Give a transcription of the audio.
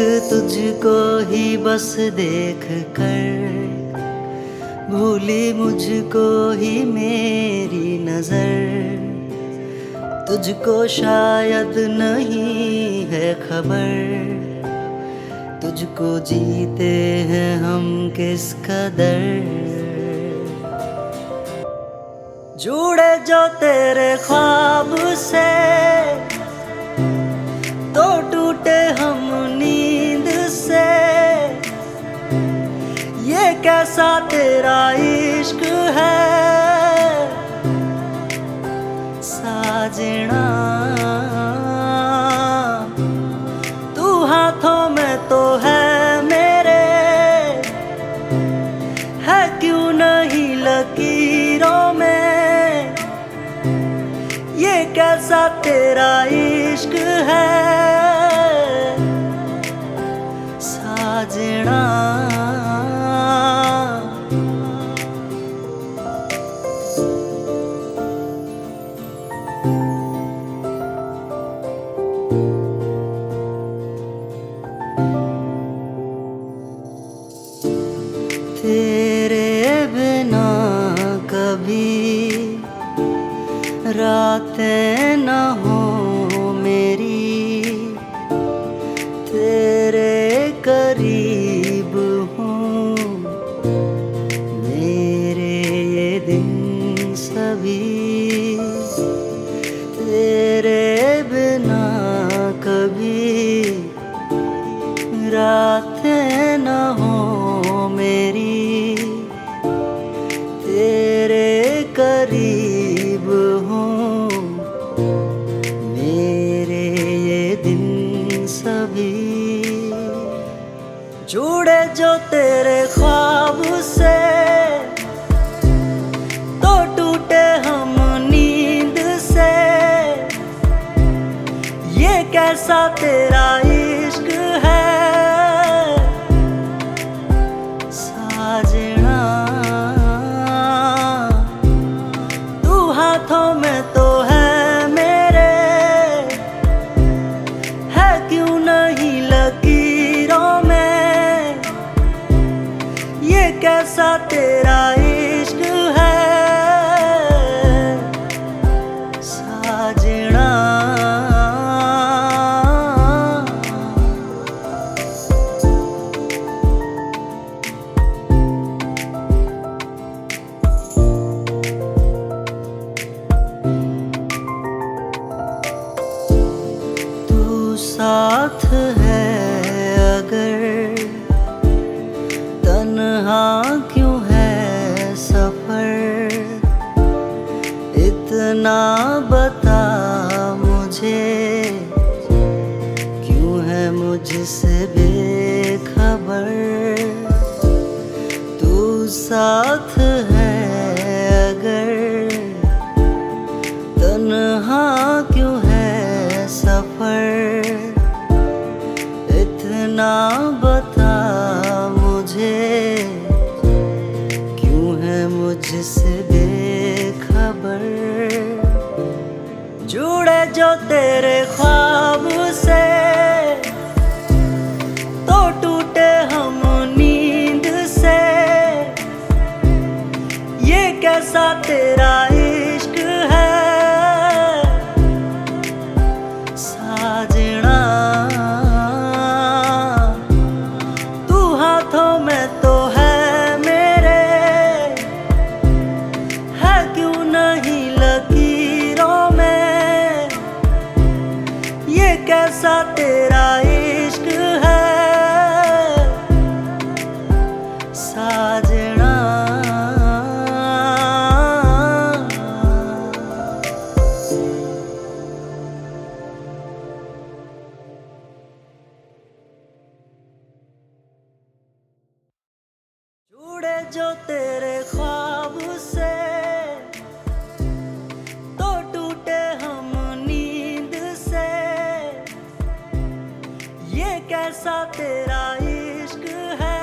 तुझको ही बस देख कर भूली मुझको ही मेरी नजर। तुझको शायद नहीं है खबर, तुझको जीते हैं हम किस कदर। जुड़े जो तेरे ख्वाब से तो टूटे हम नींद से। ये कैसा तेरा इश्क है साजना, तू हाथों में तो है मेरे, है क्यों नहीं लकीरों में। ये कैसा तेरा इश्क है साजना। तेरे बिना कभी रातें न हो मेरी, तेरे करीब हूँ मेरे ये दिन सभी। तेरे बिना कभी रातें न हो मेरी, तेरे करीब हूँ मेरे ये दिन सभी। जुड़े जो तेरे ख्वाब से तो टूटे हम नींद से। ये कैसा तेरा इश्क है साजना, तू हाथों में तो है मेरे, है क्यों नहीं लकीरों में। ये कैसा तेरा इश्क है साजना। साथ है अगर तन्हा क्यों है सफर, इतना बता मुझे क्यों है मुझसे बेखबर। तू साथ है अगर तन्हा क्यों है सफर, इतना बता मुझे क्यों है मुझसे बेखबर। जुड़े जो तेरे ख्वाब से तो टूटे हम नींद से। ये कैसा तेरा इश्क है साजना, हाथों में तो है मेरे, है क्यों नहीं लकीरों में। ये कैसा तेरा इश्क है साजना। जुड़े जो तेरे ख्वाब से तो टूटे हम नींद से। ये कैसा तेरा इश्क है